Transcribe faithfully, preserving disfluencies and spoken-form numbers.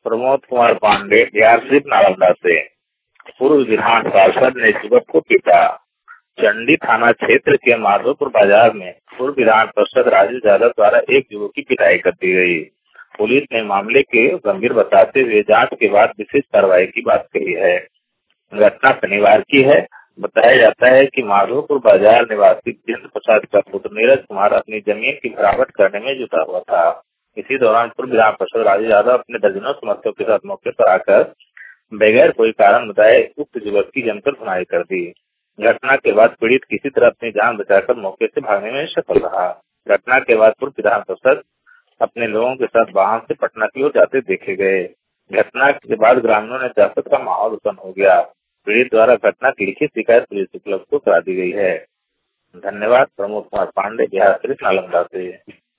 प्रमोद कुमार पांडे बिहार शरीफ नालंदा से। पूर्व विधान पार्षद ने युवक को पीटा। चंडी थाना क्षेत्र के माधोपुर बाजार में पूर्व विधान पार्षद राजू यादव द्वारा एक युवक की पिटाई कर दी गई। पुलिस ने मामले के गंभीर बताते हुए जांच के बाद विशेष कार्रवाई की बात कही है। घटना शनिवार की है। बताया जाता है कि माधोपुर बाजार निवासी जितेंद्र प्रसाद का पुत्र नीरज कुमार अपनी जमीन की भरावट करने में जुटा हुआ था। इसी दौरान पूर्व विधान पार्षद राजू यादव अपने दर्जनों समर्थकों के साथ मौके पर आकर बगैर कोई कारण बताए उक्त युवक की जमकर धुनाई कर दी। घटना के बाद पीड़ित किसी तरह अपनी जान बचाकर मौके से भागने में सफल रहा। घटना के बाद पूर्व विधान पार्षद अपने लोगों के साथ वाहन से पटना की ओर जाते देखे गए। घटना के बाद ग्रामीणों ने दहशत का माहौल उत्पन्न हो गया। पीड़ित द्वारा घटना की लिखित शिकायत पुलिस उपलब्ध को करा दी गई है। धन्यवाद। प्रमोद कुमार पांडे, बिहार शरीफ नालंदा से।